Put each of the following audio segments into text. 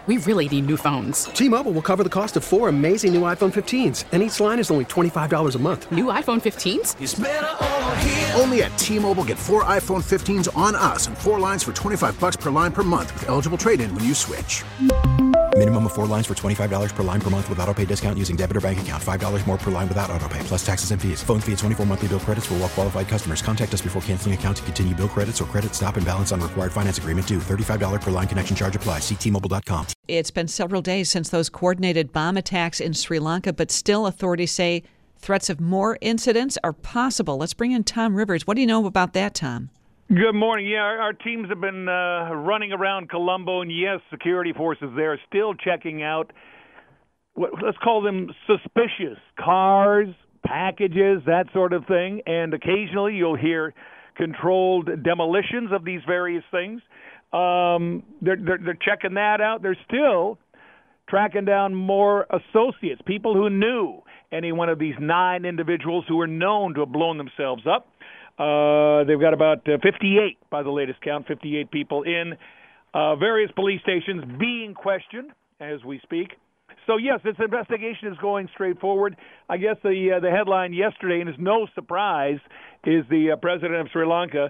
We really need new phones. T-Mobile will cover the cost of 4 amazing new iPhone 15s, and each line is only $25 a month. New iPhone 15s? It's better over here. Only at T-Mobile, get 4 iPhone 15s on us and 4 lines for $25 per line per month with eligible trade-in when you switch. Minimum of 4 lines for $25 per line per month with autopay discount using debit or bank account. $5 more per line without autopay, plus taxes and fees. Phone fee at 24 monthly bill credits for well-qualified customers. Contact us before canceling account to continue bill credits or credit stop and balance on required finance agreement due. $35 per line connection charge applies. See T-Mobile.com. It's been several days since those coordinated bomb attacks in Sri Lanka, but still authorities say threats of more incidents are possible. Let's bring in Tom Rivers. What do you know about that, Tom? Good morning. Yeah, our teams have been running around Colombo, and yes, security forces there are still checking out let's call them suspicious cars, packages, that sort of thing. And occasionally you'll hear controlled demolitions of these various things. They're checking that out. They're still tracking down more associates, people who knew any one of these 9 individuals who were known to have blown themselves up. They've got about 58, by the latest count, 58 people in various police stations being questioned as we speak. So, yes, this investigation is going straight forward. I guess the headline yesterday, and it's no surprise, is the president of Sri Lanka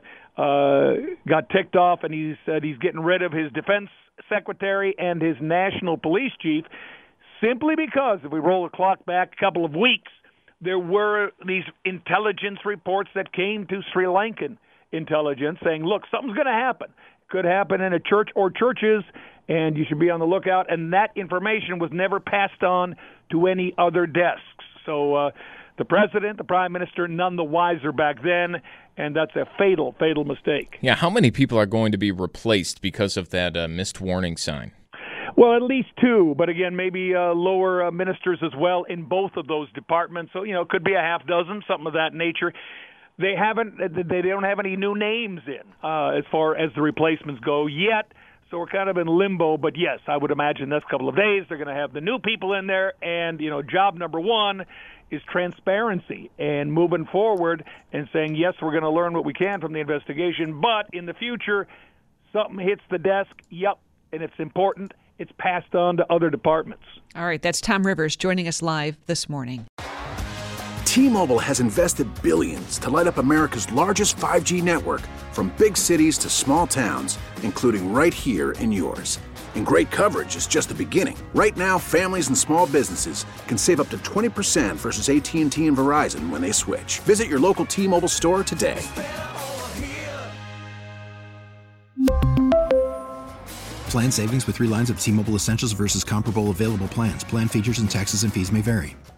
got ticked off, and he said he's getting rid of his defense secretary and his national police chief simply because, if we roll the clock back a couple of weeks, there were these intelligence reports that came to Sri Lankan intelligence saying, look, something's going to happen. Could happen in a church or churches, and you should be on the lookout. And that information was never passed on to any other desks. So the president, the prime minister, none the wiser back then, and that's a fatal, fatal mistake. Yeah, how many people are going to be replaced because of that missed warning sign? Well, at least 2, but again, maybe lower ministers as well in both of those departments. So, it could be a half dozen, something of that nature. They don't have any new names in as far as the replacements go yet. So we're kind of in limbo. But yes, I would imagine next couple of days they're going to have the new people in there. And, job number 1 is transparency and moving forward and saying, yes, we're going to learn what we can from the investigation. But in the future, something hits the desk. Yep. And it's important. It's passed on to other departments. All right, that's Tom Rivers joining us live this morning. T-Mobile has invested billions to light up America's largest 5G network, from big cities to small towns, including right here in yours. And great coverage is just the beginning. Right now, families and small businesses can save up to 20% versus AT&T and Verizon when they switch. Visit your local T-Mobile store today. Plan savings with 3 lines of T-Mobile Essentials versus comparable available plans. Plan features and taxes and fees may vary.